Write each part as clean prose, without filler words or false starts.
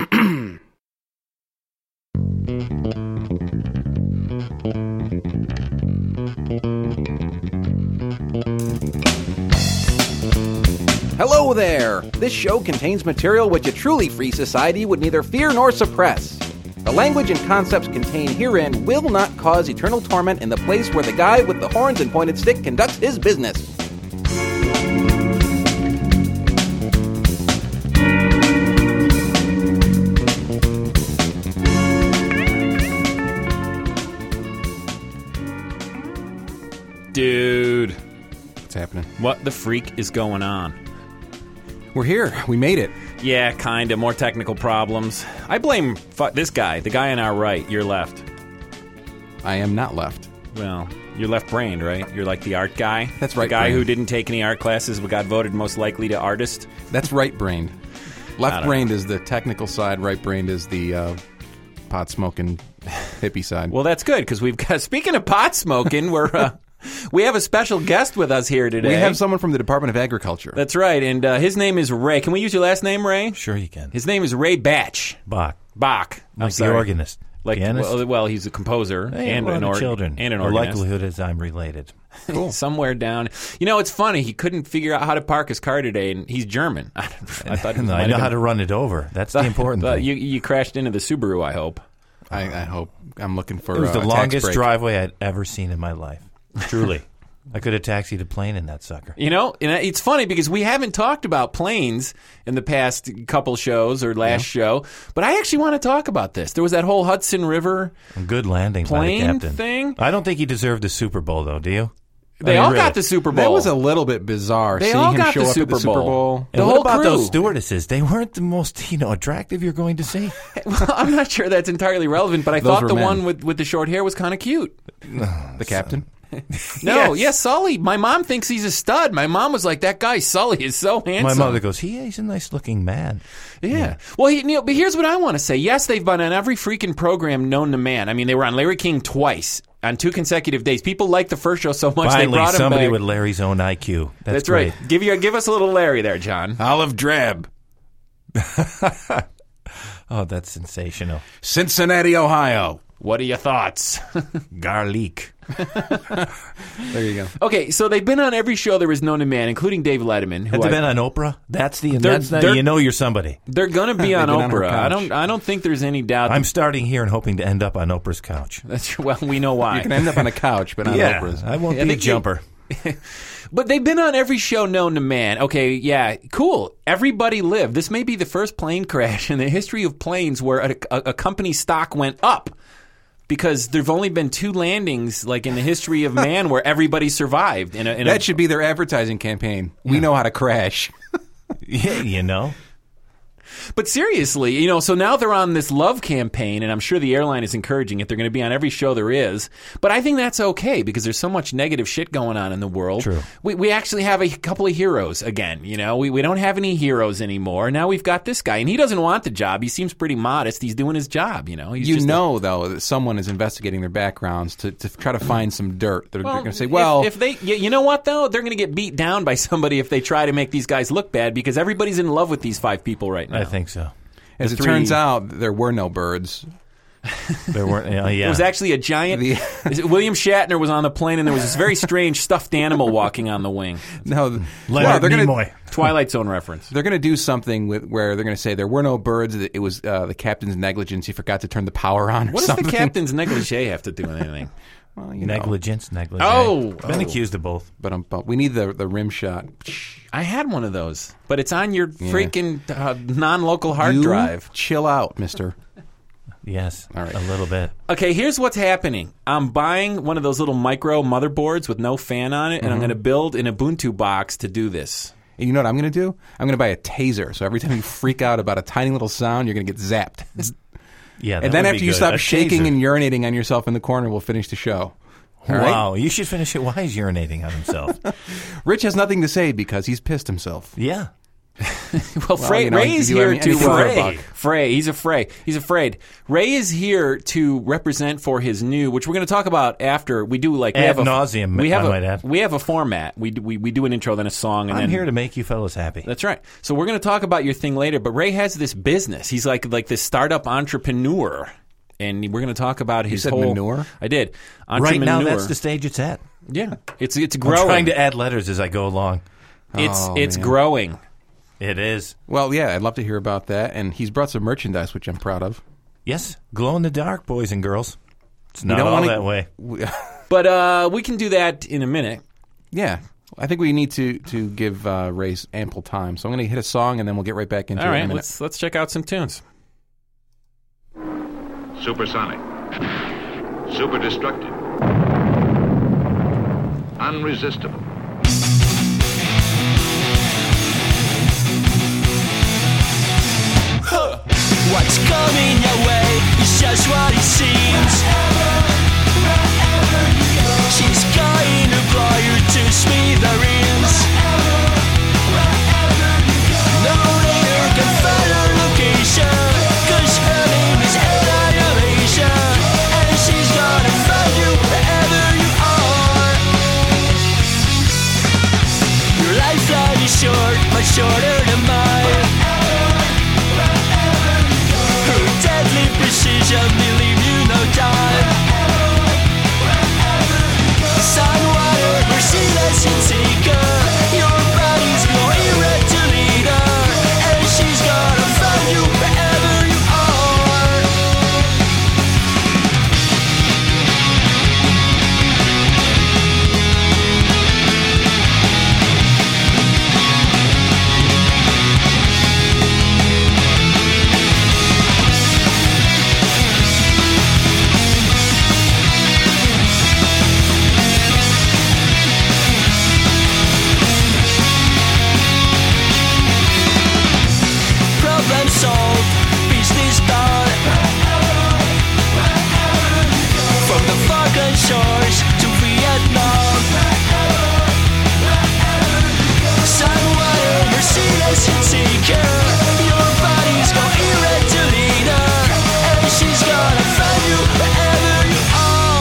Hello there! This show contains material which a truly free society would neither fear nor suppress. The language and concepts contained herein will not cause eternal torment in the place where the guy with the horns and pointed stick conducts his business. Dude. What's happening? What the freak is going on? We're here. We made it. Yeah, kinda. More technical problems. I blame this guy, the guy on our right, your left. I am not left. Well, you're left-brained, right? You're like the art guy? That's right. The guy who didn't take any art classes but got voted most likely to artist? That's right-brained. Left-brained is the technical side. Right-brained is the pot-smoking hippie side. Well, that's good, because we've got... Speaking of pot smoking, we have a special guest with us here today. We have someone from the Department of Agriculture. That's right, and his name is Ray. Can we use your last name, Ray? Sure you can. His name is Ray Batch. Bach. I'm the organist. Like, pianist. well, he's a composer and an children. And an the organist. likelihood is I'm related. Cool. Somewhere down. You know, it's funny. He couldn't figure out how to park his car today, and he's German. I thought he I know how to run it over. That's the important but thing. you crashed into the Subaru, I hope. I hope. I'm looking for It was the a longest tax break. driveway I'd ever seen in my life. Truly. I could have taxied a plane in that sucker. You know, and it's funny because we haven't talked about planes in the past couple shows or last show, but I actually want to talk about this. There was that whole Hudson River Good landing by the plane captain. thing. I don't think he deserved the Super Bowl, though, do you? They all got the Super Bowl. That was a little bit bizarre. They seeing all him got show the up at Super the Super Bowl. Bowl. The And what whole about crew. those stewardesses? They weren't the most, attractive you're going to see. Well, I'm not sure that's entirely relevant, but I Those thought were the men. one with the short hair was kind of cute. The captain. No, Yes. yes, Sully. My mom thinks he's a stud. My mom was like, that guy Sully is so handsome. My mother goes, he's a nice-looking man. Yeah. Well, but here's what I want to say. Yes, they've been on every freaking program known to man. I mean, they were on Larry King twice on 2 consecutive days. People liked the first show so much Finally, they brought him somebody back. with Larry's own IQ. That's great. right. Give us a little Larry there, John. Olive drab. Oh, that's sensational. Cincinnati, Ohio. What are your thoughts? Garlic. There you go. Okay, so they've been on every show there is known to man, including Dave Letterman. Who Have they been on Oprah? That's they're- you know you're somebody. They're going to be on They've been on her Oprah. couch. I don't think there's any doubt. I'm starting here and hoping to end up on Oprah's couch. Well, we know why. You can end up on a couch, but not Oprah's. I won't I be a think jumper. But they've been on every show known to man. Okay, yeah, cool. Everybody lived. This may be the first plane crash in the history of planes where a company's stock went up. Because there've only been 2 landings, like in the history of man, where everybody survived. That should be their advertising campaign. We know how to crash. Yeah, you know. But seriously, so now they're on this love campaign, and I'm sure the airline is encouraging it. They're going to be on every show there is. But I think that's okay because there's so much negative shit going on in the world. True. We actually have a couple of heroes again. We don't have any heroes anymore. Now we've got this guy, and he doesn't want the job. He seems pretty modest. He's doing his job. He's though, that someone is investigating their backgrounds to try to find some dirt. They're going to say, if they, you know what though, they're going to get beat down by somebody if they try to make these guys look bad because everybody's in love with these 5 people right now. I think so. as it 3 turns out, there were no birds. There weren't. Yeah. It was actually a giant. William Shatner was on the plane, and there was this very strange stuffed animal walking on the wing. No, Leonard they're Nimoy. Twilight Zone reference. They're going to do something where they're going to say there were no birds. It was the captain's negligence. He forgot to turn the power on. What does the captain's negligee have to do with anything? Well, negligence. Oh. Been accused of both. But we need the rim shot. I had one of those, but it's on your freaking non-local hard drive. Chill out, mister. Yes, All right. a little bit. Okay, here's what's happening. I'm buying one of those little micro motherboards with no fan on it, and I'm going to build an Ubuntu box to do this. And you know what I'm going to do? I'm going to buy a taser. So every time you freak out about a tiny little sound, you're going to get zapped. Yeah, And then after you stop shaking and urinating on yourself in the corner, we'll finish the show. All right? Wow, you should finish it while he's urinating on himself. Rich has nothing to say because he's pissed himself. Yeah. Ray is here to Frey. He's afraid. Ray is here to represent for his new, which we're going to talk about after we do. Like ad nauseum. We have a format. We do an intro, then a song, and I'm here to make you fellas happy. That's right. So we're going to talk about your thing later. But Ray has this business. He's like this startup entrepreneur, and we're going to talk about his whole manure. I did. Right now, that's the stage it's at. Yeah, it's growing. I'm trying to add letters as I go along. It's growing. It is. Well, yeah, I'd love to hear about that. And he's brought some merchandise, which I'm proud of. Yes, glow in the dark, boys and girls. It's not all that way. But we can do that in a minute. Yeah. I think we need to give Ray ample time. So I'm going to hit a song, and then we'll get right back into it in a minute. All right, let's check out some tunes. Supersonic. Super destructive. Unresistible. What's coming your way is just what it seems. Wherever you go, she's going to blow you to smithereens. Wherever you go, no radar can find her location, 'cause her name is Annihilation, and she's gonna find you wherever you are. Your lifeline is short, much shorter than mine. Deadly precision, they leave you no time. Sun, water, merciless and seeker. Your body's going red to lead her, and she's gonna find you wherever you are. Problem solved, business done. From the Falkland shores to Vietnam. Sun, water, merciless and seeker. Your body's going red to lead her, and she's gonna find you wherever you are.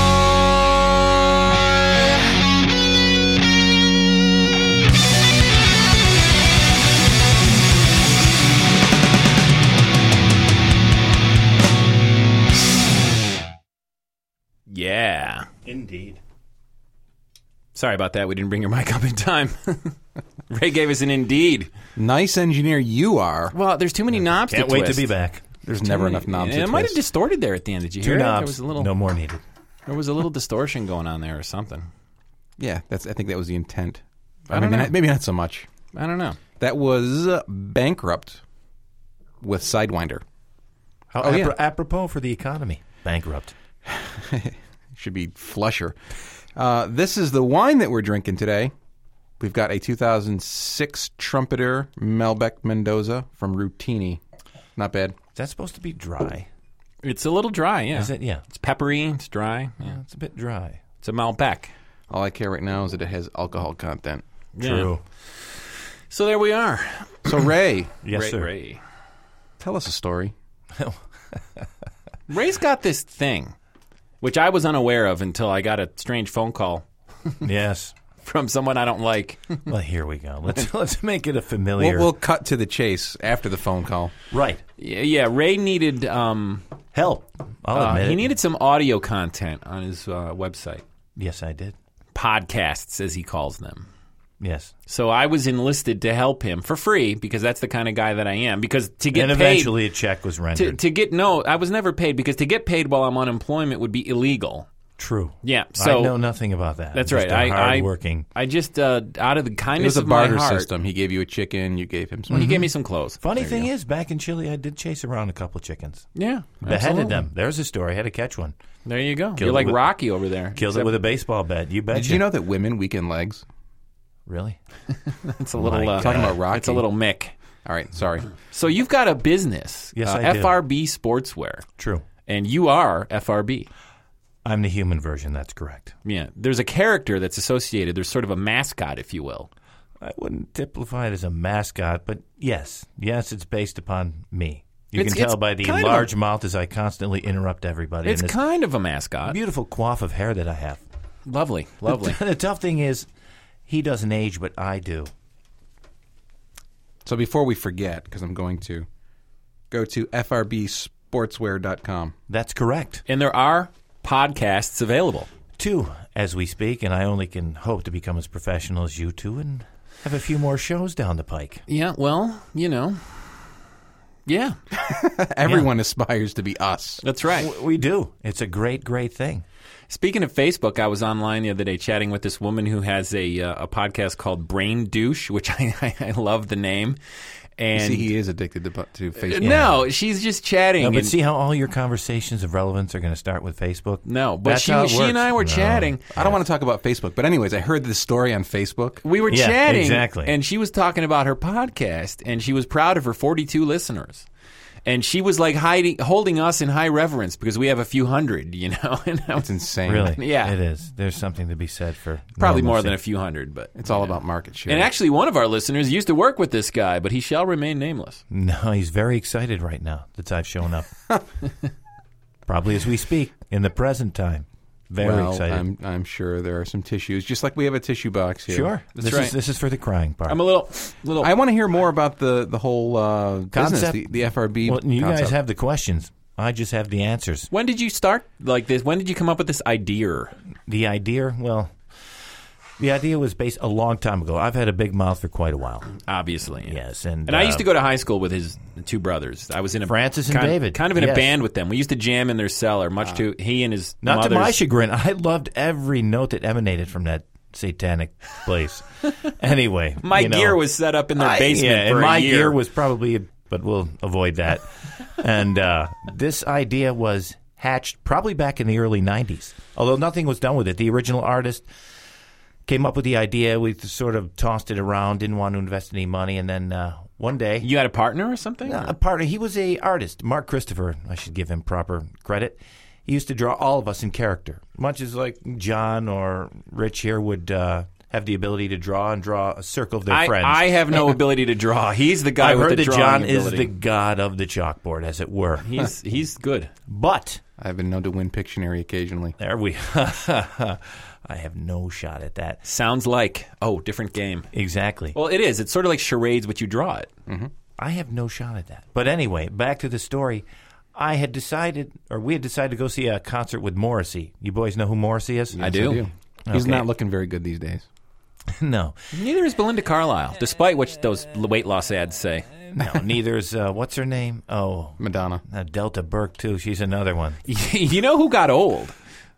Yeah. Indeed. Sorry about that. We didn't bring your mic up in time. Ray gave us an indeed. Nice engineer you are. Well, there's too many knobs Can't to wait twist. to be back. There's never enough knobs to It might have twist. distorted there at the end. Did you hear 2 that? knobs. There was a little, No more needed. There was a little distortion going on there or something. Yeah, I think that was the intent. I don't know. Maybe not so much. I don't know. That was Bankrupt with Sidewinder. How apropos for the economy. Bankrupt. Should be Flusher. This is the wine that we're drinking today. We've got a 2006 Trumpeter Malbec Mendoza from Rutini. Not bad. Is that supposed to be dry? It's a little dry, yeah. Is it? Yeah. It's peppery. It's dry. Yeah. It's a bit dry. It's a Malbec. All I care right now is that it has alcohol content. Yeah. True. So there we are. So Ray, Yes, sir. Ray. tell us a story. Ray's got this thing, which I was unaware of until I got a strange phone call Yes. from someone I don't like. Well, here we go. Let's make it a familiar. We'll cut to the chase after the phone call. Right. Yeah, Ray needed Help. I'll admit he it. needed some audio content on his website. Yes, I did. Podcasts, as he calls them. Yes. So I was enlisted to help him for free because that's the kind of guy that I am. Because to get And paid, eventually a check was rendered. I was never paid because to get paid while I'm on unemployment would be illegal. True. Yeah, so I know nothing about that. That's Just right. a hardworking. I just out of the It kindness was a of my barter heart, system. He gave you a chicken. You gave him some. Well, he gave me some clothes. Funny thing is, back in Chile, I did chase around a couple chickens. Yeah, Beheaded absolutely. them. There's a story. I had to catch one. There you go. Killed You're it like with- Rocky over there. Killed it with a baseball bat. You betcha. Did you know that women weaken legs? Really? It's a little My Talking about Rocky. It's a little Mick. All right, sorry. So you've got a business, Yes, I do. FRB Sportswear, True. and you are FRB. I'm the human version. That's correct. Yeah, there's a character that's associated. There's sort of a mascot, if you will. I wouldn't typify it as a mascot, but yes, it's based upon me. You can tell by the large mouth as I constantly interrupt everybody. It's kind of a mascot. Beautiful coif of hair that I have. Lovely. The tough thing is, he doesn't age, but I do. So before we forget, because I'm going to, go to frbsportswear.com. That's correct. And there are podcasts available. 2 as we speak, and I only can hope to become as professional as you two and have a few more shows down the pike. Yeah, well, yeah. Everyone aspires to be us. That's right. We do. It's a great, great thing. Speaking of Facebook, I was online the other day chatting with this woman who has a podcast called Brain Douche, which I love the name. And See, he is addicted to Facebook. No, she's just chatting. No, but and- see how all your conversations of relevance are going to start with Facebook? No, but That's how it she works. and I were chatting. I don't want to talk about Facebook, but anyways, I heard this story on Facebook. We were Yeah, chatting, exactly. and she was talking about her podcast, and she was proud of her 42 listeners. And she was like holding us in high reverence because we have a few hundred, And It's insane. Really? Yeah. It is. There's something to be said for probably more normalcy. than a few hundred, but It's all about market share. And actually, one of our listeners used to work with this guy, but he shall remain nameless. No, he's very excited right now that I've shown up. Probably as we speak, in the present time. Very excited. I'm sure there are some tissues, just like we have a tissue box here. Sure. That's This right. is for the crying part. I'm a little. I want to hear more about the whole business, Concept. the FRB Well, you concept. guys have the questions. I just have the answers. When did you start like this? When did you come up with this idea? The idea was based a long time ago. I've had a big mouth for quite a while. Obviously, Yes, And I used to go to high school with his two brothers. I was in a Francis and kind, David. kind of in a Yes. band with them. We used to jam in their cellar, much to he and his Not mother's. to my chagrin. I loved every note that emanated from that satanic place. Anyway, My gear was set up in their basement yeah, for and a my year. gear was probably, but we'll avoid that. And this idea was hatched probably back in the early 90s, although nothing was done with it. The original artist came up with the idea. We sort of tossed it around, didn't want to invest any money, and then one day... You had a partner or something? A partner. He was a artist. Mark Christopher. I should give him proper credit. He used to draw all of us in character, much as like John or Rich here would have the ability to draw a circle of their friends. I have no ability to draw. He's the guy I've with heard the that drawing John is ability. the god of the chalkboard, as it were. He's good. But I've been known to win Pictionary occasionally. there we. I have no shot at that. Sounds like different game. Exactly. Well, it is. It's sort of like charades, but you draw it. I have no shot at that. But anyway, back to the story. We had decided to go see a concert with Morrissey. You boys know who Morrissey is? I do. He's Okay. not looking very good these days. No. Neither is Belinda Carlisle, despite what those weight loss ads say. No, neither is, what's her name? Oh, Madonna. Delta Burke, too. She's another one. You know who got old?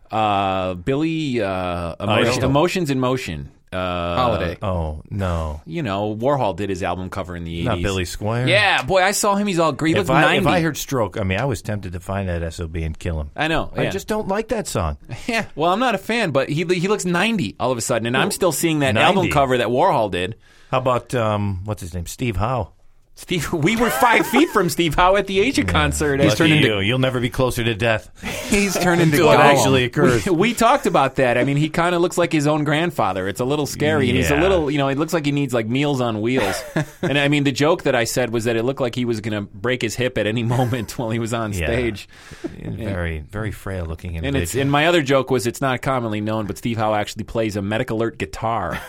Billy Emotions in Motion. Holiday. Oh, no. Warhol did his album cover in the 80s. Not Billy Squire? Yeah, boy, I saw him. He's all green. He If looked 90. if I heard Stroke, I was tempted to find that SOB and kill him. I know. I yeah. just don't like that song. Yeah, well, I'm not a fan, but he looks 90 all of a sudden, and I'm still seeing that 90. album cover that Warhol did. How about, what's his name? Steve Howe. Steve, we were 5 feet from Steve Howe at the Asia concert. He's turned into you'll never be closer to death. He's turned into Until it Gollum. actually occurs. We talked about that. I mean, he kind of looks like his own grandfather. It's a little scary, and he's a Yeah. little, it looks like he needs like Meals on Wheels. And I mean, the joke that I said was that it looked like he was going to break his hip at any moment while he was on Yeah. stage. Very, very frail looking And individual. my other joke was it's not commonly known, but Steve Howe actually plays a Medic Alert guitar.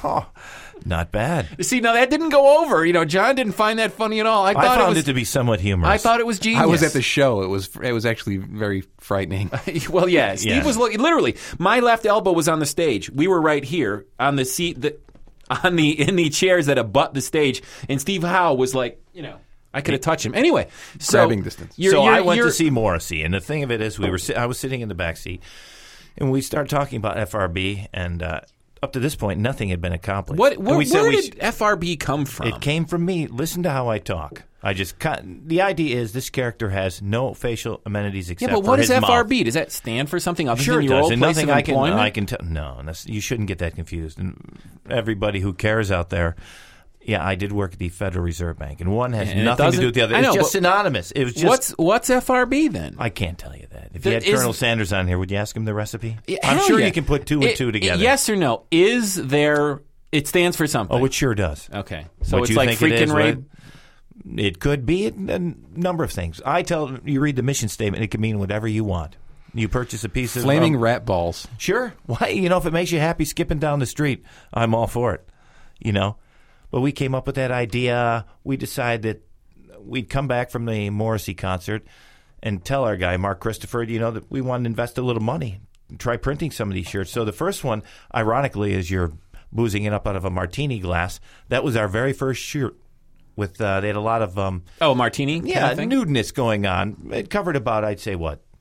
Not bad. See, now that didn't go over. John didn't find that funny at all. I thought found it to be somewhat humorous. I thought it was genius. I was at the show. It was actually very frightening. Well, yeah. Steve Yeah. was literally. My left elbow was on the stage. We were right here on the seat in the chairs that abut the stage, and Steve Howe was like, I could have touched him. Anyway, so Grabbing distance. I went to see Morrissey, and the thing of it is, I was sitting in the back seat, and we started talking about FRB, and up to this point, nothing had been accomplished. Where And we said did FRB come from? It came from me. Listen to how I talk. The idea is this character has no facial amenities except but what for is his FRB? mouth. Does that stand for something other Sure than it your does, old and place nothing of I can employment? tell. No, you shouldn't get that confused. And everybody who cares out there, yeah, I did work at the Federal Reserve Bank, and one has And it nothing to doesn't- do with the other. I know, It's just but synonymous. It was just What's FRB then? I can't tell you that. If you had Is- Colonel Sanders on here, would you ask him the recipe? I'm Hell sure yeah. you can put two and two together. Yes or no? Is there It stands for something. Oh, it sure does. Okay. So What it's you like think it is, freaking rape. It could be a number of things. You read the mission statement, it can mean whatever you want. You purchase a piece of Flaming rat balls. Sure. Why? If it makes you happy skipping down the street, I'm all for it. But we came up with that idea. We decided that we'd come back from the Morrissey concert and tell our guy, Mark Christopher, that we wanted to invest a little money and try printing some of these shirts. So the first one, ironically, is you're boozing it up out of a martini glass. That was our very first shirt. With they had a lot of martini. yeah, kind of thing? nudeness going on. It covered about, I'd say,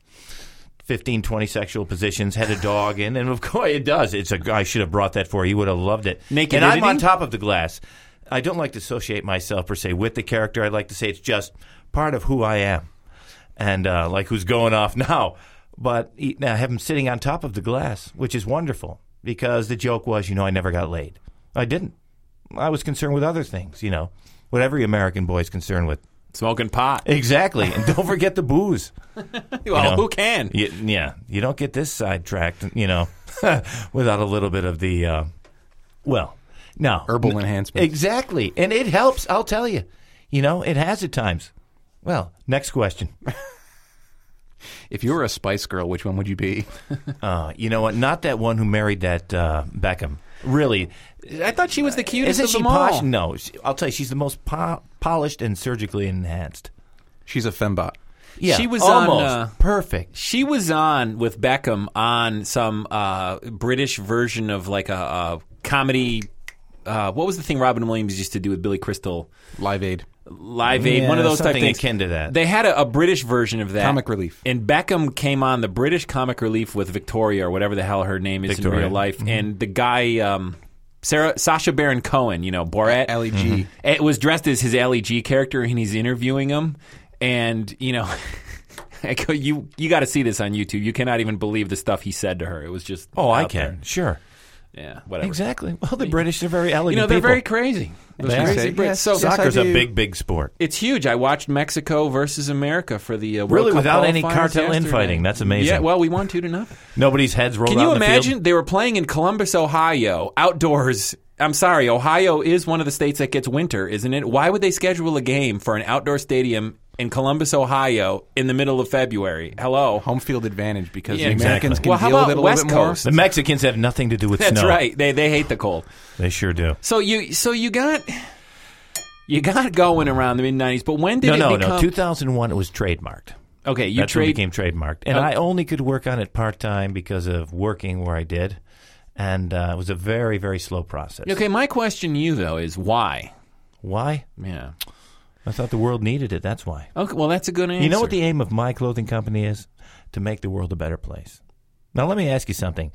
15, 20 sexual positions. Had a dog in, and of course it does. I should have brought that for you. He would have loved it. Naked and I'm nudity? on top of the glass. I don't like to associate myself per se with the character. I'd like to say it's just part of who I am, and like who's going off now. But I have him sitting on top of the glass, which is wonderful because the joke was, I never got laid. I didn't. I was concerned with other things, what every American boy is concerned with. Smoking pot. Exactly. And don't forget the booze. Well, who can? You don't get this sidetracked, without a little bit of the, no. Herbal enhancement. Exactly. And it helps, I'll tell you. It has at times. Well, next question. If you were a Spice Girl, which one would you be? You know what? Not that one who married that Beckham. Really. I thought she was the cutest Isn't of she them all. posh? No. I'll tell you, she's the most polished and surgically enhanced. She's a fembot. Yeah, She was almost on, perfect. She was on with Beckham on some British version of like a comedy. What was the thing Robin Williams used to do with Billy Crystal? Live Aid. Live Aid, one of those type something things. akin to that. They had a British version of that. Comic Relief. And Beckham came on the British Comic Relief with Victoria, or whatever the hell her name is Victoria. in real life. Mm-hmm. And the guy, Sacha Baron Cohen, Borat. Ali G. Mm-hmm. It was dressed as his Ali G character, and he's interviewing him. And, you got to see this on YouTube. You cannot even believe the stuff he said to her. It was just I out can. there. Sure. Yeah, whatever. Exactly. Well, the British are very elegant they're people. very crazy. Those They are. crazy Brits. Yes. So Soccer's I a do. big, big sport. it's huge. I watched Mexico versus America for the World Really, Cup without any qualifiers cartel yesterday. infighting. That's amazing. Yeah, well, we won 2-0. Nobody's heads rolled Can out you in the imagine? field. They were playing in Columbus, Ohio, outdoors. I'm sorry, Ohio is one of the states that gets winter, isn't it? Why would they schedule a game for an outdoor stadium in Columbus, Ohio, in the middle of February? Hello. Home field advantage because Yeah, the Americans exactly. can Well, how deal with about it a West little bit more. Coast? The Mexicans have nothing to do with That's snow. right. They hate the cold. They sure do. So you got going around the mid '90s, but when did it No. become? 2001, it was trademarked. Okay, That's when it became trademarked. And Oh. I only could work on it part-time because of working where I did. And it was a very, very slow process. Okay, my question to you though is why? Why? Yeah. I thought the world needed it. That's why. Okay, well that's a good answer. You know what the aim of my clothing company is? To make the world a better place. Now, let me ask you something.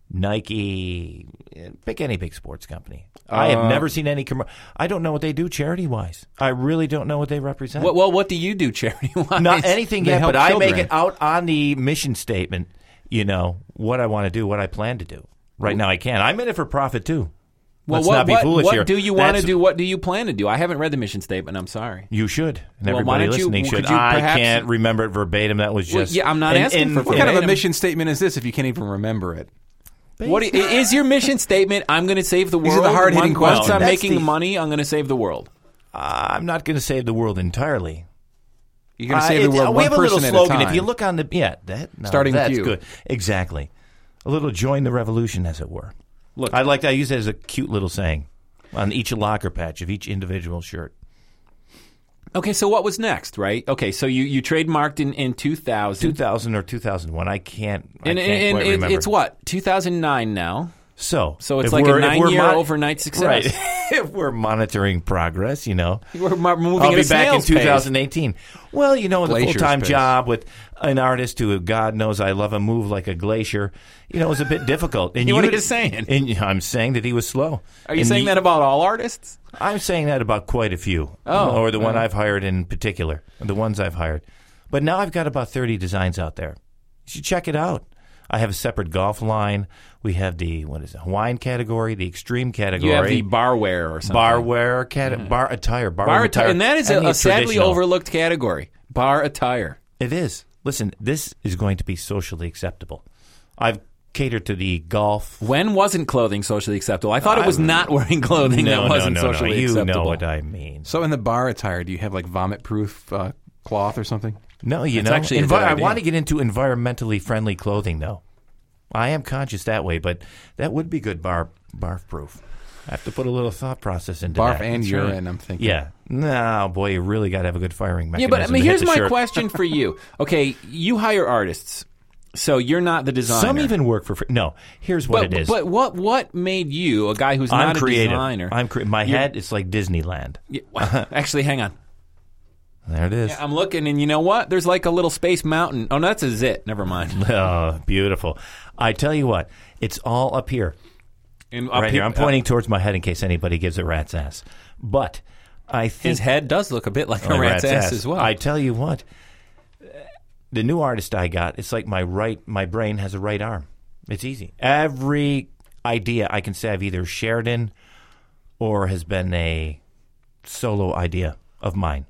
Nike, pick any big sports company. I have never seen any I don't know what they do charity-wise. I really don't know what they represent. What do you do charity-wise? Not anything They yet, help but I make children. it out on the mission statement, what I want to do, what I plan to do. Right now I can. I'm in it for profit, too. Well, Let's not be foolish here. What do you want to That's- do? What do you plan to do? I haven't read the mission statement. I'm sorry. You should. And Well, why everybody don't you- listening could should. you I perhaps- can't remember it verbatim. That was Well, just... yeah, I'm not asking for What kind of a verbatim. mission statement is this if you can't even remember it? What is your mission statement? I'm going to save the world. These are the hard-hitting Once questions. I'm That's making the- money, I'm going to save the world. I'm not going to save the world entirely. You're going to save the world we one have a little person slogan. at a time. If you look on the Starting with that's you. good. Exactly. A little join the revolution, as it were. Look, I use it as a cute little saying on each locker patch of each individual shirt. okay, so what was next, right? Okay, so you trademarked in 2000. 2000 or 2001. I can't And quite remember. it's what? 2009 now. So So it's if like a we're- if we're 9-year overnight success. Right. If we're monitoring progress, We're moving I'll at be a back in snail's pace. 2018. Well, with a Glacier's full-time pace. job with an artist who, God knows, I love him, move like a glacier. It was a bit difficult. And What are you saying? And I'm saying that he was slow. Are you And saying that about all artists? I'm saying that about quite a few. Oh, or the one I've hired in particular. The ones I've hired. But now I've got about 30 designs out there. You should check it out. I have a separate golf line. We have the Hawaiian category, the extreme category. You have the barware or something. Barware, bar attire, Bar attire. And that is and the a sadly traditional. overlooked category. Bar attire. It is. Listen, this is going to be socially acceptable. I've cater to the golf. When wasn't clothing socially acceptable? I thought it was not wearing clothing that wasn't socially You acceptable. know what I mean. So in the bar attire, do you have like vomit-proof cloth or something? No, you That's know, actually a good I idea. want to get into environmentally friendly clothing, though. I am conscious that way, but that would be good barf-proof. I have to put a little thought process into Barf that. and That's urine, right. I'm thinking. Yeah. No, boy, you really got to have a good firing Yeah, mechanism. but I mean, to hit here's the my shirt. question for you. Okay, you hire artists, so you're not the designer. Some even work for free. No, here's what but, it is. But what made you, a guy who's I'm not creative. a designer? My head is like Disneyland. Yeah, actually, hang on. There it is. I'm looking, and you know what? There's like a little space mountain. Oh, no, that's a zit. Never mind. Oh, beautiful. I tell you what, it's all up here. And up Right here. I'm pointing towards my head in case anybody gives a rat's ass. But I think His head does look a bit like a Like rat's ass as well. I tell you what, the new artist I got, it's like my brain has a right arm. It's easy. Every idea I can say I've either shared in or has been a solo idea of mine.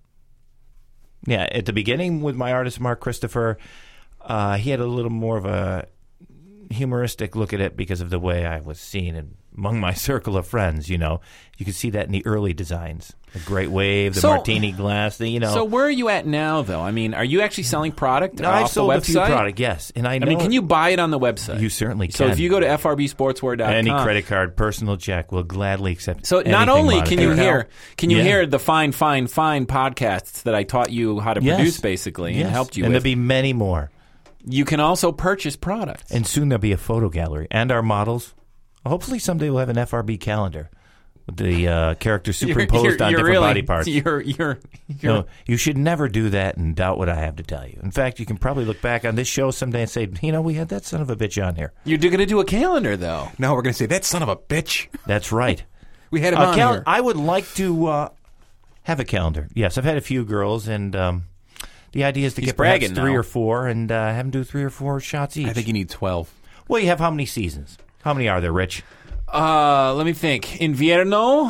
Yeah, at the beginning with my artist, Mark Christopher, he had a little more of a humoristic look at it because of the way I was seen among my circle of friends, you know. You can see that in the early designs. The Great Wave, the So- Martini Glass, you know. So where are you at now, though? I mean, are you actually selling product I've off sold the a website? few product, yes. And I know I mean, can you buy it on the website? You certainly So can. if you go to frbsportswear.com. any credit card, personal check will gladly accept. So not anything only can you monetary. hear Yeah. hear the fine podcasts that I taught you how to Yes. produce basically and Yes. helped you and with. there'll be many more. You can also purchase products. And soon there'll be a photo gallery. And our models. Hopefully someday we'll have an FRB calendar with the characters superimposed on different body parts. You're No, you should never do that and doubt what I have to tell you. In fact, you can probably look back on this show someday and say, you know, we had that son of a bitch on here. you're going to do a calendar though. No, we're going to say, that son of a bitch. That's right. We had him on here. I would like to have a calendar. Yes, I've had a few girls, and the idea is to He's get perhaps bragging 3 now. or 4 and have them do 3 or 4 shots each. I think you need 12. Well, you have how many seasons? How many are there, Rich? Let me think. Invierno,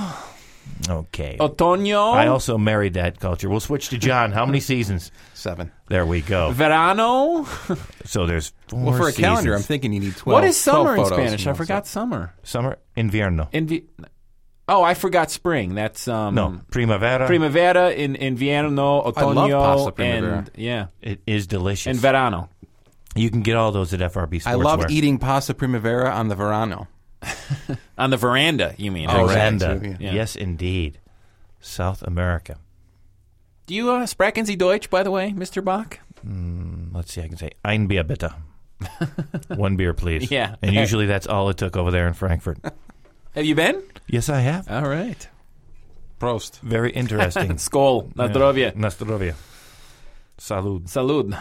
Okay. otoño, I also married that culture. We'll switch to John. How many seasons? 7. There we go. verano. So there's 4 Well, for a calendar, I'm seasons. thinking you need 12. What is 12 summer in photos Spanish? and I all forgot that. summer. Summer, invierno. Oh, I forgot spring. That's No, primavera. primavera, invierno, otoño, pasta primavera. and yeah, It is delicious. and verano. You can get all those at FRB Sportswear. I love eating pasta primavera on the verano. On the veranda, you mean? Oh, Veranda. exactly, yeah. Yes, indeed. South America. Do you sprechen Sie Deutsch, by the way, Mr. Bach? Let's see, I can say ein Bier bitte. 1 beer, please. Yeah. And usually that's all it took over there in Frankfurt. Have you been? Yes, I have. All right. Prost. Very interesting. Skål. Na zdrowie. Na zdrowie. Salud. Salud.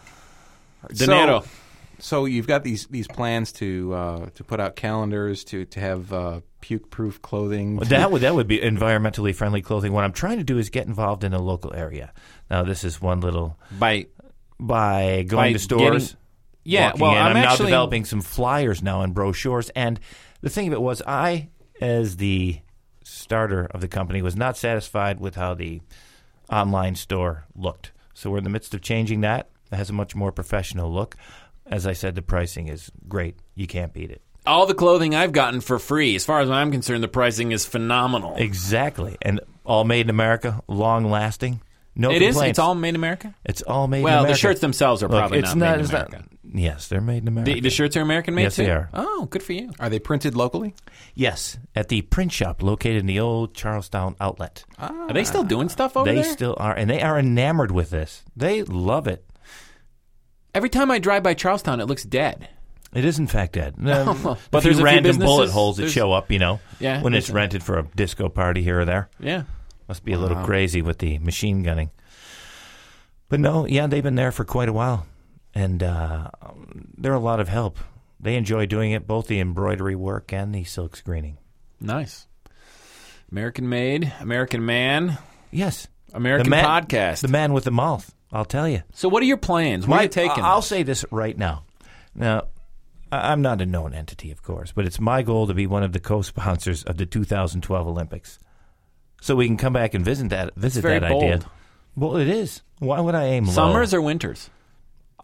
Dinero. So you've got these plans to put out calendars, to have puke-proof clothing. That would be environmentally friendly clothing. What I'm trying to do is get involved in a local area. Now, this is one little By going to stores. yeah, walking well, in. I'm now actually developing some flyers now and brochures. And the thing of it was, I, as the starter of the company, was not satisfied with how the online store looked. So we're in the midst of changing that. It has a much more professional look. As I said, the pricing is great. You can't beat it. all the clothing I've gotten for free. As far as I'm concerned, the pricing is phenomenal. Exactly. And all made in America, long lasting. No It is? complaints. It's all made in America? It's all made in Well, America. the shirts themselves are Look, probably it's not made in it's America. Yes, they're made in America. The shirts are American made Yes, too? they are. Oh, good for you. Are they printed locally? Yes, at the print shop located in the old Charlestown outlet. Are they still doing stuff over They there? still are, and they are enamored with this. They love it. Every time I drive by Charlestown, it looks dead. It is in fact dead. But But there's a there's few random businesses- bullet holes that there's- show up, Yeah, when there's it's rented for a disco party here or there. Yeah. Must be a little crazy with the machine gunning. But no, yeah, they've been there for quite a while, and they're a lot of help. They enjoy doing it, both the embroidery work and the silk screening. Nice. American made, American man, Yes. American The man- podcast. The man with the mouth, I'll tell you. So what are your plans? Where are you taking I'll this? say this right now. Now, I'm not a known entity, of course, but it's my goal to be one of the co-sponsors of the 2012 Olympics. So we can come back and visit that very idea. bold. Well, it is. Why would I aim low? Summers or winters?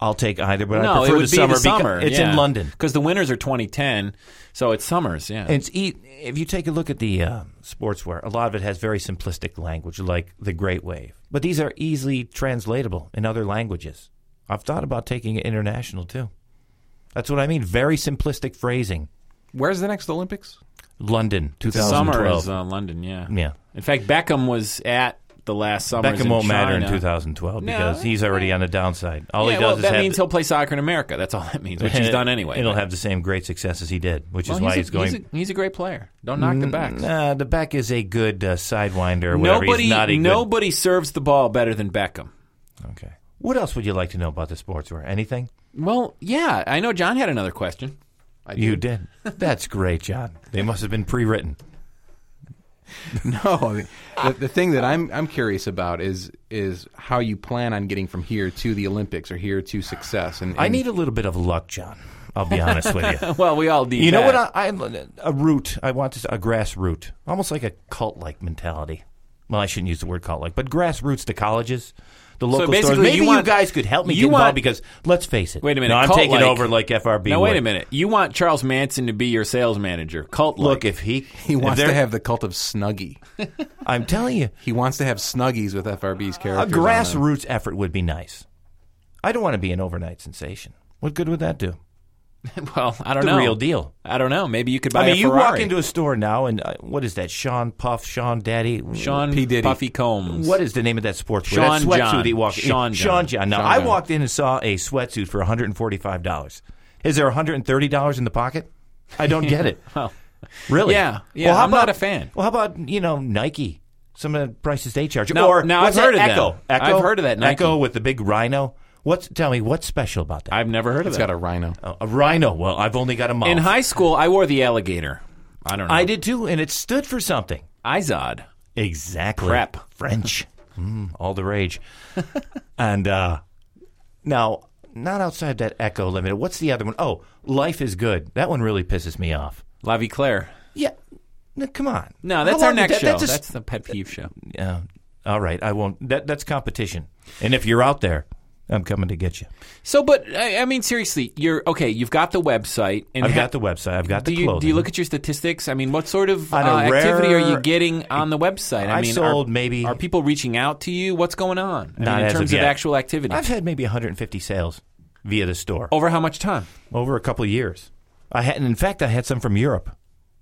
I'll take either, but I No, it prefer would the be summer. the summer. It's in London. Because the winters are 2010, so it's summers, yeah. And if you take a look at the sportswear, a lot of it has very simplistic language, like the Great Wave. But these are easily translatable in other languages. I've thought about taking it international, too. That's what I mean. Very simplistic phrasing. Where's the next Olympics? London, 2012. Summer is London, yeah. Yeah. In fact, Beckham was at the last summer. Beckham won't matter in 2012 because he's already on the downside. All he does is that means he'll play soccer in America. That's all that means, which he's done anyway. It'll have the same great success as he did, which is why he's going. He's a great player. Don't knock the back. The back is a good sidewinder or whatever. He's not a nobody serves the ball better than Beckham. Okay. What else would you like to know about the sportswear? Anything? Well, yeah. I know John had another question. You did. That's great, John. They must have been pre-written. No, the thing that I'm curious about is how you plan on getting from here to the Olympics or here to success. And I need a little bit of luck, John. I'll be honest with you. Well, we all need. You know what? A root. I want a grassroot, almost like a cult-like mentality. Well, I shouldn't use the word cult-like, but grassroots to colleges. The local stores. Maybe you guys could help me get involved because, let's face it. Wait a minute. No, I'm taking over like FRB. Now, wait a minute. You want Charles Manson to be your sales manager. Cult-like. Look, if he wants to have the cult of Snuggie. I'm telling you. He wants to have Snuggies with FRB's characters. A grassroots effort would be nice. I don't want to be an overnight sensation. What good would that do? Well, I don't know. The real deal. I don't know. Maybe you could buy a Ferrari. You walk into a store now, and what is that? Sean Puff, Sean Daddy? Sean P. Diddy. Puffy Combs. What is the name of that sportswear? Sean that John. Sweatsuit he walked Sean John. John. Now, Sean I John. walked in and saw a sweatsuit for $145. Is there $130 in the pocket? I don't get it. Well, really? Yeah. Well, I'm not a fan. Well, how about, Nike? Some of the prices they charge. No, or now what's I've heard that? of Echo. them. Echo? I've heard of that Nike. Echo with the big rhino. Tell me, what's special about that? I've never heard of It's that. got a rhino. A rhino. Well, I've only got a moth. In high school, I wore the alligator. I don't know. I did too, and it stood for something. Izod. Exactly. Prep. French. All the rage. And now, not outside that Echo Limited. What's the other one? Oh, Life is Good. That one really pisses me off. La Vie Claire. Yeah. No, come on. No, that's How our long- next show. that's That's the pet peeve show. Yeah. All right. I won't. That's competition. And if you're out there, I'm coming to get you. So, but I mean, seriously, you've got the website. And I've got the website. I've got the clothing. Do you look at your statistics? I mean, what sort of On a activity are rare- you getting on the website? I I've mean, sold maybe- Are people reaching out to you? What's going on? I Not mean, in as terms of of yet. actual activity. I've had maybe 150 sales via the store Over how much time? over a couple of years. In fact, I had some from Europe.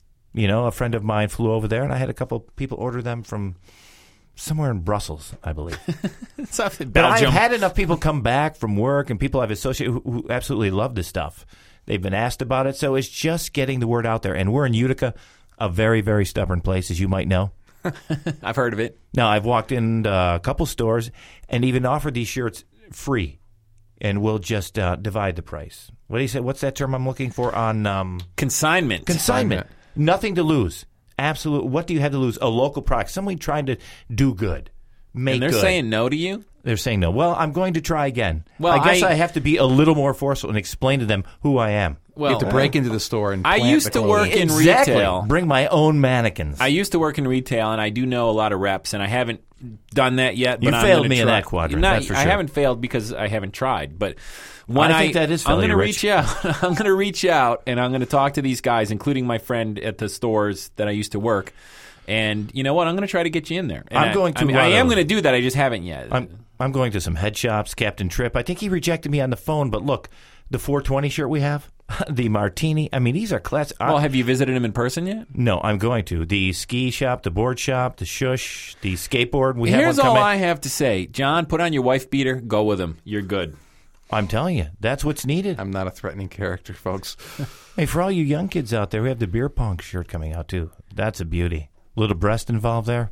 A friend of mine flew over there, and I had a couple people order them from somewhere in Brussels, I believe. It's off in But Belgium. I've had enough people come back from work and people I've associated who absolutely love this stuff. They've been asked about it, so it's just getting the word out there. And we're in Utica, a very, very stubborn place, as you might know. I've heard of it. Now, I've walked in a couple stores and even offered these shirts free, and we'll just divide the price. What do you say? What's that term I'm looking for on Consignment. consignment? Nothing to lose. Absolute. What do you have to lose? A local product. Someone trying to do good. Make And they're good. saying no to you? They're saying no. Well, I'm going to try again. Well, I guess I I have to be a little more forceful and explain to them who I am. Well, You have to break into the store and I plant used the to clothing. work in Exactly. retail. Bring my own mannequins. I used to work in retail, and I do know a lot of reps, and I haven't done that yet. But You I'm failed gonna me in try. that quadrant, No, that's for I sure. haven't failed because I haven't tried. But when I think that is I'm failure, going to Rich. reach out. I'm going to reach out, and I'm going to talk to these guys, including my friend at the stores that I used to work. And you know what? I'm going to try to get you in there. And I'm going to, I am going to do that. I just haven't yet. I'm going to some head shops. Captain Tripp. I think he rejected me on the phone, but look, the 420 shirt we have, the Martini. I mean, these are class. Well, have you visited him in person yet? No, I'm going to. The ski shop, the board shop, the shush, the skateboard. We have Here's one all coming. I have to say. John, put on your wife beater. Go with him. You're good. I'm telling you, that's what's needed. I'm not a threatening character, folks. Hey, for all you young kids out there, we have the beer pong shirt coming out too. That's a beauty. Little breast involved there.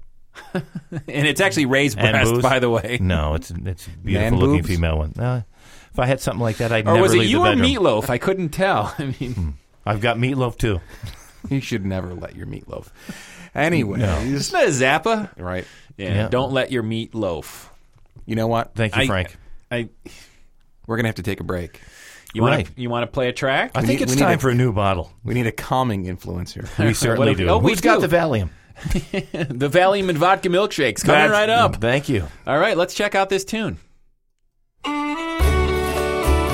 And it's actually raised And breast, booze? by the way. No, it's a beautiful looking boobs? female one. If I had something like that, I'd Or never was it leave you the or bedroom. Meatloaf? I couldn't tell. I mean, I've got meatloaf too. You should never let your meat loaf. Anyway, isn't that a Zappa? right. Yeah. Don't let your meat loaf. You know what? Thank you, Frank. We're going to have to take a break. You want Right. to you want to play a track? I think need- it's we need time a- for a new bottle. We need a calming influence here. We certainly What if- do. oh, we Who's got do. the Valium? The Valium and vodka milkshakes coming right up. Thank you. All right, let's check out this tune.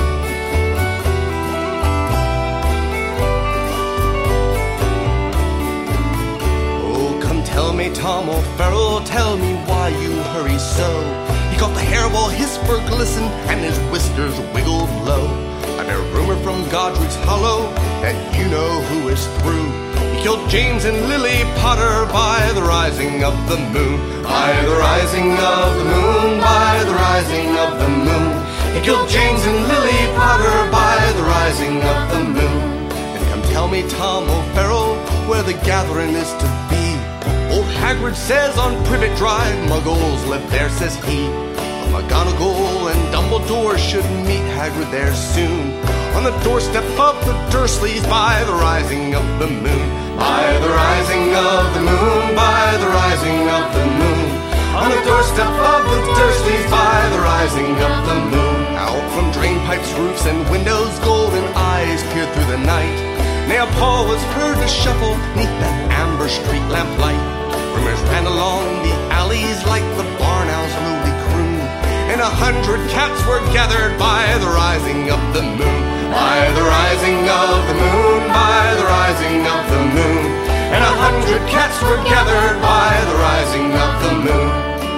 O'Farrell, tell me why you hurry so. He caught the hair while his fur glistened and his whiskers wiggled low. I bear rumor from Godric's Hollow that you know who is through. He killed James and Lily Potter by the rising of the moon. By the rising of the moon, by the rising of the moon. He killed James and Lily Potter by the rising of the moon. And come tell me, Tom O'Farrell, where the gathering is to be. Old Hagrid says on Privet Drive, Muggles live there, says he. McGonagall and Dumbledore should meet Hagrid there soon. On the doorstep of the Dursleys by the rising of the moon. By the rising of the moon, by the rising of the moon. On the doorstep of the Dursleys by the rising of the moon. Out from drain pipes, roofs, and windows, golden eyes peered through the night. Now Paul was heard to shuffle neath that amber street lamp light. Rumors ran along the alleys like the barn owl's lowly croon. And 100 cats were gathered by the rising of the moon. By the rising of the moon, by the rising of the moon. And 100 cats were gathered by the rising of the moon.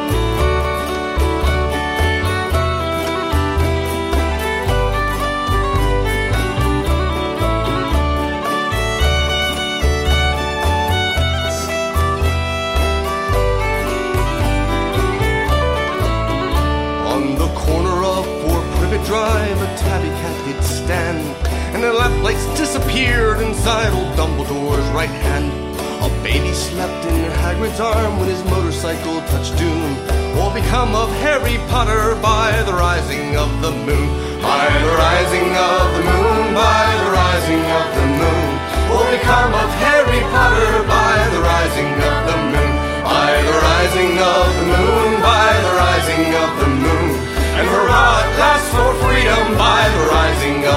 Drive, a tabby cat did stand, and the lamplights disappeared inside old Dumbledore's right hand. A baby slept in Hagrid's arm when his motorcycle touched doom. What become of Harry Potter by the rising of the moon? By the rising of the moon, by the rising of the moon. What become of Harry Potter by the rising of the moon? By the rising of the moon, by the rising of the moon. And hurrah at last for freedom by the rising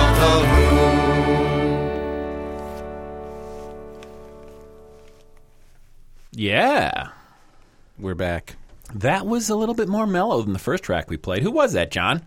of the moon. Yeah. We're back. That was a little bit more mellow than the first track we played. Who was that, John?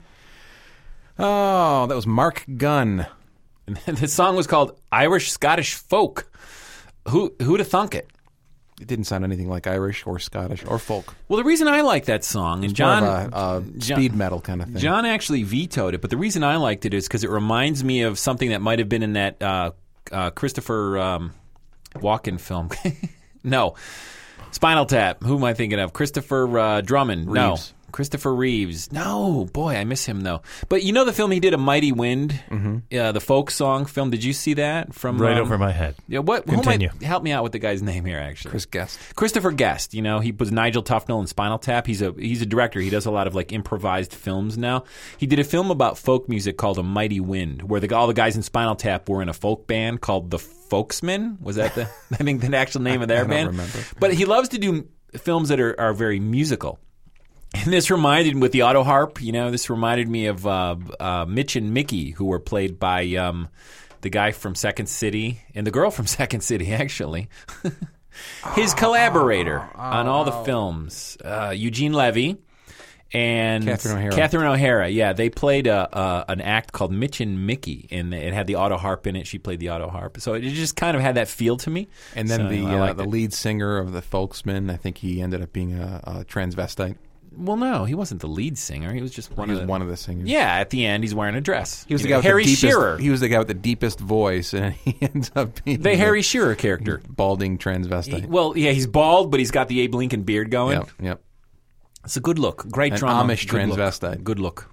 Oh, that was Mark Gunn. The song was called Irish Scottish Folk. Who'd have thunk it? It didn't sound anything like Irish or Scottish or folk. Well, the reason I like that song, and More John, of a speed metal kind of thing. John actually vetoed it, but the reason I liked it is because it reminds me of something that might have been in that Christopher Walken film. No, Spinal Tap. Who am I thinking of? Christopher Drummond. Reeves. No. Christopher Reeves. No, boy, I miss him though. But you know the film he did, A Mighty Wind, the folk song film. Did you see that? From Right over my head. Yeah. What? Continue. Help me out with the guy's name here. Actually, Chris Guest. Christopher Guest. You know, he was Nigel Tufnell in Spinal Tap. He's a director. He does a lot of like improvised films now. He did a film about folk music called A Mighty Wind, where all the guys in Spinal Tap were in a folk band called the Folksmen. Was that I think the actual name of their band? I don't remember. But he loves to do films that are very musical. And this reminded, with the auto harp, this reminded me of Mitch and Mickey, who were played by the guy from Second City and the girl from Second City, actually. His collaborator on all the films, Eugene Levy and Catherine O'Hara. Yeah, they played an act called Mitch and Mickey, and it had the auto harp in it. She played the auto harp. So it just kind of had that feel to me. And then So the lead singer of the Folksmen, I think he ended up being a transvestite. Well, no, he wasn't the lead singer. He was just one of the singers. Yeah, at the end, he's wearing a dress. He was the guy with Harry the deepest, Shearer. He was the guy with the deepest voice, and he ends up being The Harry Shearer character. balding transvestite. Well, yeah, he's bald, but he's got the Abe Lincoln beard going. Yep. It's a good look. Great An drama. Amish Good look. transvestite. Good look.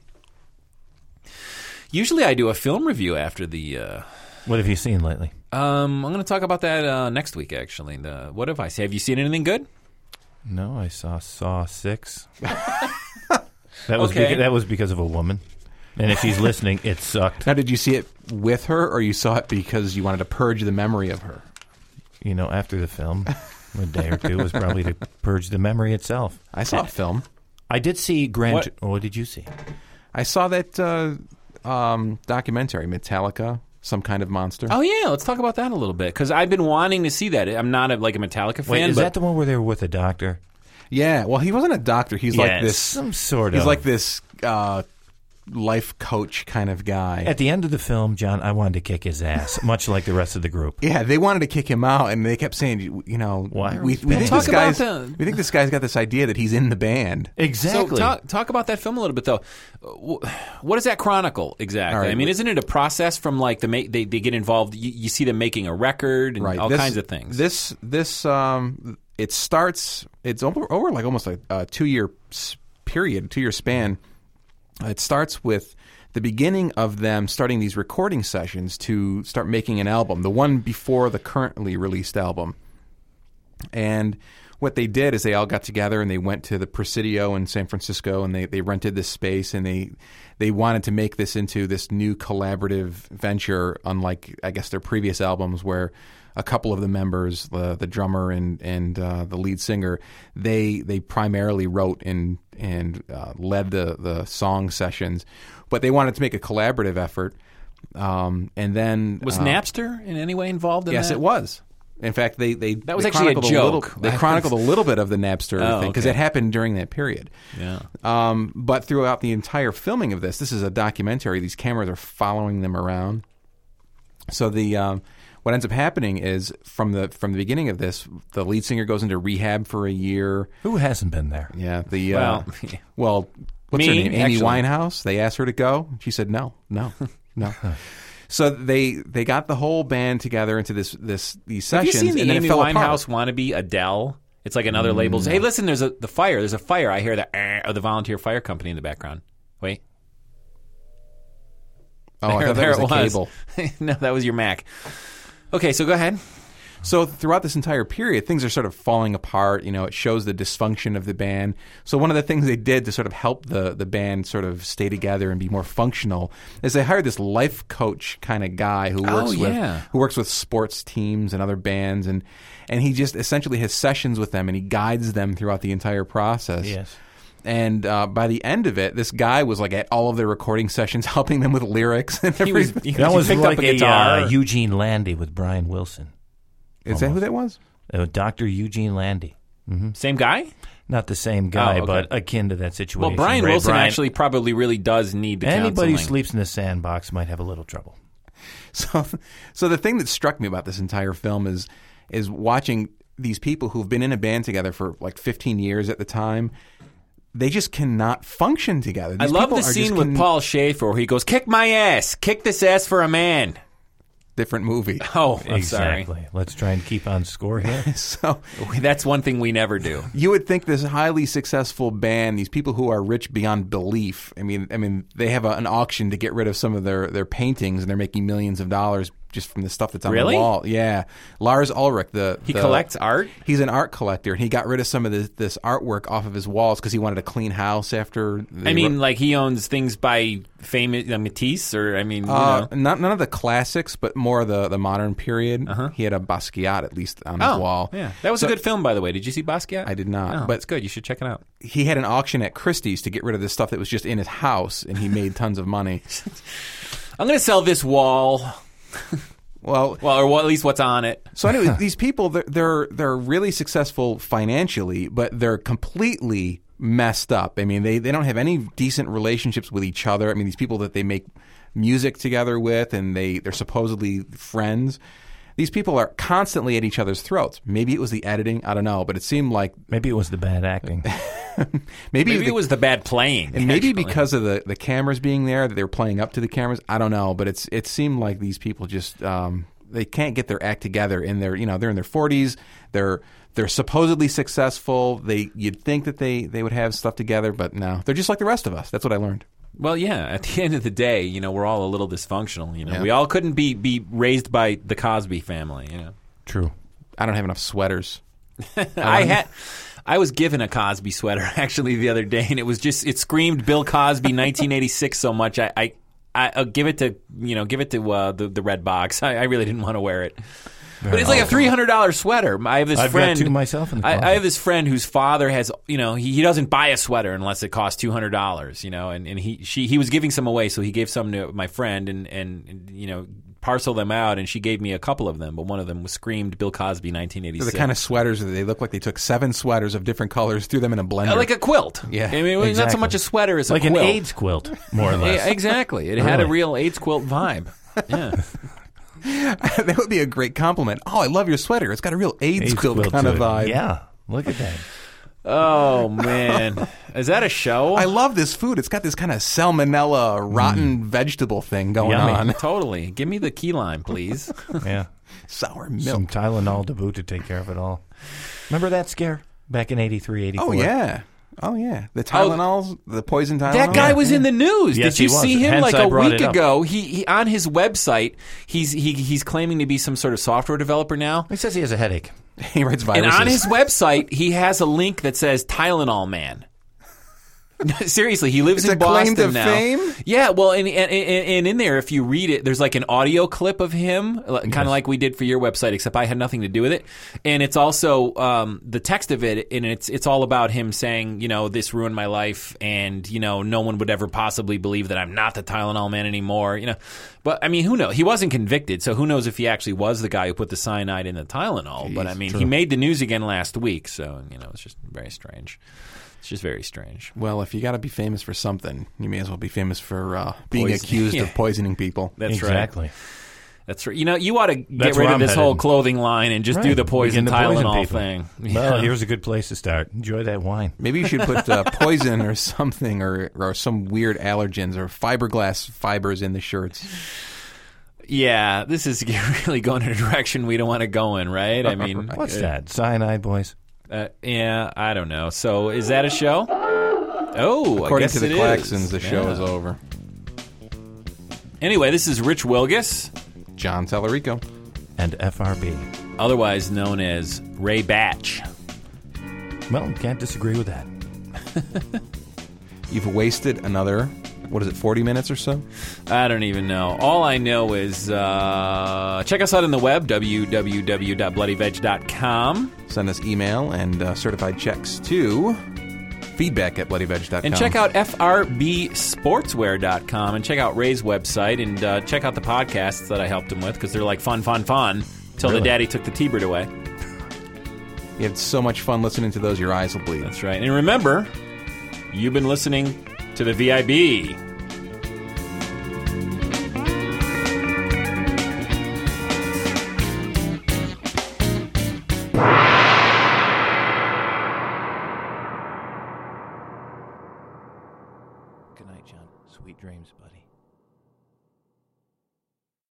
Usually I do a film review after the... What have you seen lately? I'm going to talk about that next week, actually. What have I seen? Have you seen anything good? No, I saw 6. That was Okay. that was because of a woman. And if she's listening, it sucked. Now, did you see it with her, or you saw it because you wanted to purge the memory of her? After the film, a day or two was probably to purge the memory itself. I saw a film. I did see What did you see? I saw that documentary, Metallica, Some Kind of Monster. Oh, yeah. Let's talk about that a little bit, because I've been wanting to see that. I'm not a Metallica fan. Wait, is but that the one where they were with a doctor? Yeah, well, he wasn't a doctor. He's like this. Some sort of. He's like this life coach kind of guy. At the end of the film, John, I wanted to kick his ass, much like the rest of the group. Yeah, they wanted to kick him out, and they kept saying, Why are we we think Talk this about guy's we think this guy's got this idea that he's in the band. Exactly. So talk about that film a little bit, though. What does that chronicle exactly? All right. I mean, isn't it a process from like they get involved? You see them making a record and all kinds of things. This it starts. It's over like almost like a 2-year period, 2-year span. It starts with the beginning of them starting these recording sessions to start making an album, the one before the currently released album. And what they did is they all got together and they went to the Presidio in San Francisco, and they rented this space, and they wanted to make this into this new collaborative venture, unlike, I guess, their previous albums where a couple of the members, the drummer and the lead singer, they primarily wrote and led the song sessions, but they wanted to make a collaborative effort. And then was Napster in any way involved in that? Yes, it was. In fact, that was actually a joke. They chronicled a little bit of the Napster thing because it happened during that period. Yeah. But throughout the entire filming of this is a documentary. These cameras are following them around. So what ends up happening is from the beginning of this, the lead singer goes into rehab for a year. Who hasn't been there? Yeah. Well, What's her name? Amy actually. Winehouse. They asked her to go. She said no. So they got the whole band together into these sessions. Have you seen the and then Amy it fell Winehouse apart. wannabe Adele? It's like another label's. Hey, listen, there's a fire. There's a fire. I hear of the volunteer fire company in the background. Wait. Oh, I thought that was the cable. No, that was your Mac. Okay, so go ahead. So throughout this entire period, things are sort of falling apart. It shows the dysfunction of the band. So one of the things they did to sort of help the band sort of stay together and be more functional is they hired this life coach kind of guy who works with sports teams and other bands, and he just essentially has sessions with them and he guides them throughout the entire process. Yes. And by the end of it, this guy was like at all of their recording sessions, helping them with lyrics and everything. That was picked like up a guitar. Eugene Landy with Brian Wilson. Is that who that was? Dr. Eugene Landy. Same guy? Not the same guy, Oh, okay. but akin to that situation. Well, Brian Ray Wilson Brian- actually probably really does need the Anybody who counseling. sleeps in the sandbox might have a little trouble. So the thing that struck me about this entire film is watching these people who've been in a band together for like 15 years at the time. They just cannot function together. I These love people the are scene just with Paul Schaefer where he goes, "Kick my ass, kick this ass for a man." Different movie. Oh, I'm Exactly. sorry. Let's try and keep on score here. So That's one thing we never do. you would think this highly successful band, these people who are rich beyond belief. I mean, they have an auction to get rid of some of their paintings, and they're making millions of dollars just from the stuff that's on Really? the wall. Yeah, Lars Ulrich, He collects art? He's an art collector, and he got rid of some of this artwork off of his walls because he wanted a clean house after. Like he owns things by famous Matisse, or none of the classics, but more the modern period. He had a Basquiat at least on his wall. Yeah, that was a good film, by the way. Did you see Basquiat? I did not, Oh, but it's good. You should check it out. he had an auction at Christie's to get rid of this stuff that was just in his house, and he made tons of money. I'm going to sell this wall. Well, Or at least what's on it. so anyway, these people they're really successful financially, but they're completely messed up. I mean, they don't have any decent relationships with each other. I mean, these people that they make music together with, and they're supposedly friends. These people are constantly at each other's throats. Maybe it was the editing, I don't know, but it seemed like Maybe it was the bad acting. maybe it was the bad playing. and maybe actually. because of the cameras being there, that they were playing up to the cameras. I don't know, but it seemed like these people just they can't get their act together. In their they're in their 40s. They're supposedly successful. You'd think that they would have stuff together, but no, they're just like the rest of us. That's what I learned. Well, yeah. At the end of the day, we're all a little dysfunctional. Yeah. We all couldn't be raised by the Cosby family. True. I don't have enough sweaters. I was given a Cosby sweater actually the other day, and it screamed Bill Cosby 1986 so much. I give it to the red box. I really didn't want to wear it. But it's like a $300 sweater. I have this I've friend. got two myself in the I closet. have this friend whose father has, he doesn't buy a sweater unless it costs $200, and he was giving some away, so he gave some to my friend, and parcel them out, and she gave me a couple of them, but one of them was screamed Bill Cosby, They're 1986. the kind of sweaters that they look like they took 7 sweaters of different colors, threw them in a blender. Like a quilt. Yeah, I mean, not so exactly. much a sweater as a Like quilt. an AIDS quilt, more or less. Yeah, exactly. It had a Really? real AIDS quilt vibe. Yeah. That would be a great compliment. Oh, I love your sweater. It's got a real AIDS quilt kind to of it. vibe. Yeah, look at that. Oh, man. Is that a show? I love this food. It's got this kind of salmonella, rotten vegetable thing going Yummy. on. Totally. Give me the key lime, please. Yeah. Sour Some milk. Tylenol to boot to take care of it all. Remember that scare back in 83, 84? Oh, yeah. Oh, yeah. The Tylenols, the poison Tylenol. That guy was in the news. Yes, Did you he was. see him Hence like I a brought week it up. ago? He on his website, he's claiming to be some sort of software developer now. He says he has a headache. He writes And viruses. on his website, he has a link that says Tylenol Man. Seriously, he lives It's in a claim Boston to now. fame? Yeah, well, and in there, if you read it, there's like an audio clip of him, kind of like we did for your website, except I had nothing to do with it. And it's also the text of it, and it's all about him saying, this ruined my life, and no one would ever possibly believe that I'm not the Tylenol Man anymore. But I mean, who knows? He wasn't convicted, so who knows if he actually was the guy who put the cyanide in the Tylenol? But I mean, he made the news again last week, so it's just very strange. It's just very strange. Well, if you got to be famous for something, you may as well be famous for being Poison- accused Yeah. of poisoning people. That's right. Exactly. That's right. You ought to get That's rid where of I'm this whole headed. clothing line and just do the poison Begin to poison Tylenol people. thing. Well, here's a good place to start. Enjoy that wine. Maybe you should put poison or something or some weird allergens or fiberglass fibers in the shirts. Yeah, this is really going in a direction we don't want to go in, right? I mean, What's that? Cyanide, boys? Yeah, I don't know. So is that a show? Oh, I According guess to the it Claxons, is. the show Yeah. is over. Anyway, this is Rich Wilgus, John Tallarico. And FRB. otherwise known as Ray Batch. Well, can't disagree with that. You've wasted another, 40 minutes or so? I don't even know. All I know is check us out on the web, www.bloodyveg.com. Send us email and certified checks to feedback@bloodyveg.com. And check out frbsportswear.com and check out Ray's website and check out the podcasts that I helped him with because they're like fun till the Really? daddy took the T-bird away. You had so much fun listening to those, your eyes will bleed. That's right. And remember, you've been listening to the VIB. Good night, John. Sweet dreams, buddy.